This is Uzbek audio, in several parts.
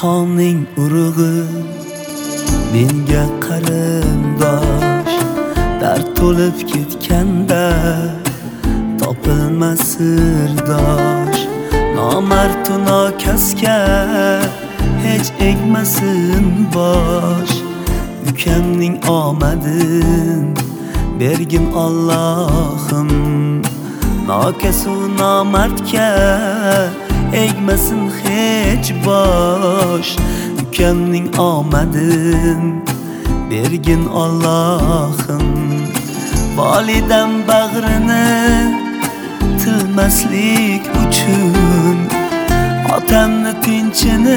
qonning urug'i menga qarindosh, dard to'lib ketganda topilmas sirdosh. Nomard u nokasga hech egmasin bosh. Ukamning omadin bergin Allohim, nokas u nomardga egmasin hech bosh. Ukamning omadin bergin Allohim, volidam bag'rini tilmaslik uchun, otamni tinchini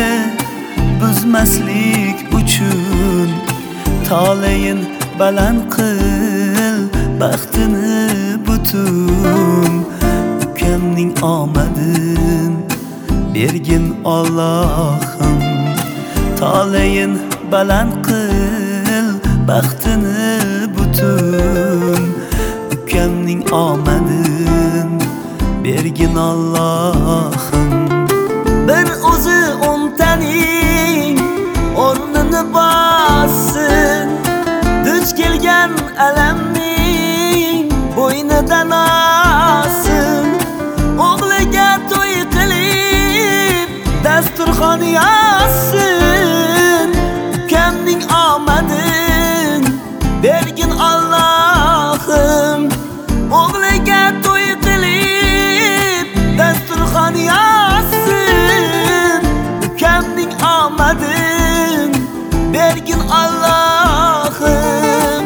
buzmaslik uchun, toleyin baland qil baxtini butun. Ukamning omadin bergin Allohim, toleyin baland qil baxtini butun. Ukamning omadin bergin Allohim. Bir o'zi o'ntaning o'rnini bossin, duch kelgan alamning bo'ynidan olsin. O'g'liga to'y qilib dasturxon yozsin. Ukamning omadin bergin Allohim, o'g'liga to'y qilib dasturxon yozsin. Ukamning omadin bergin Allohim.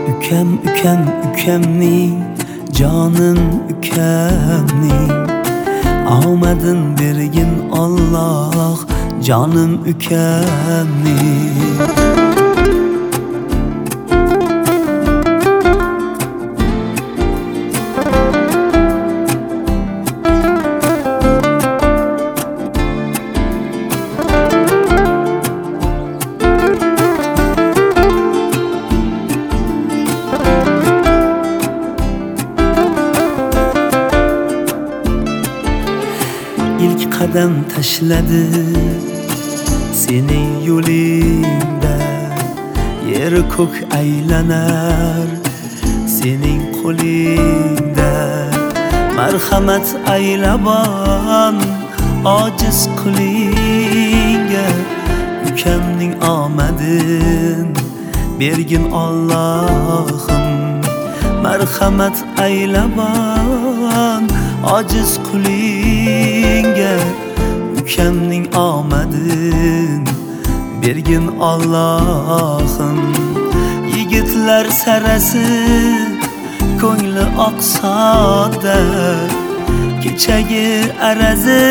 Ukamning jonim ukamning omadin bergin Alloh, jonim ukamning. İlk qadam tashladi sening yo'lingda, yer ko'k aylanar sening qo'lingda. Marhamat aylabon ojiz qulingga, ukamning omadin bergin Allohim. Marhamat aylabon ojiz qulingga, ukamning omadin bergin Allohim. Yigitlar sarasi ko'ngli oqsoda, kechagi arazi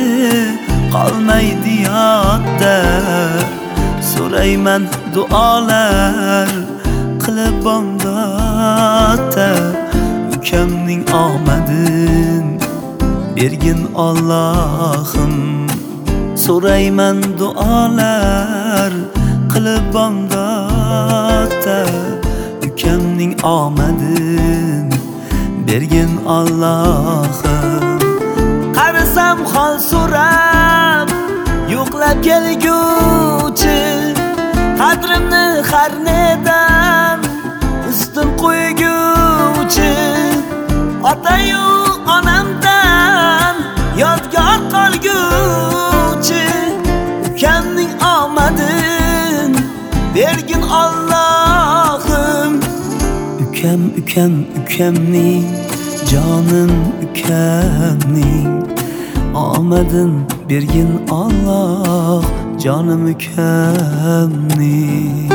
qolmaydi yodda. So'rayman duolar qilib bomdodda, ukamning omadin bergin Allohim. So'rayman duolar qilib bomdodda, ukamning omadin bergin Allohim. Qarasam hol so'rab yo'qlab kelguvchi, qadrimni har nedan ustun qo'yguvchi. Ota-yu onamdan yodgor qolguvchi, ukamning omadin bergin Allohim. Ukamning jonim ukamning omadin bergin Alloh, jonim ukamning.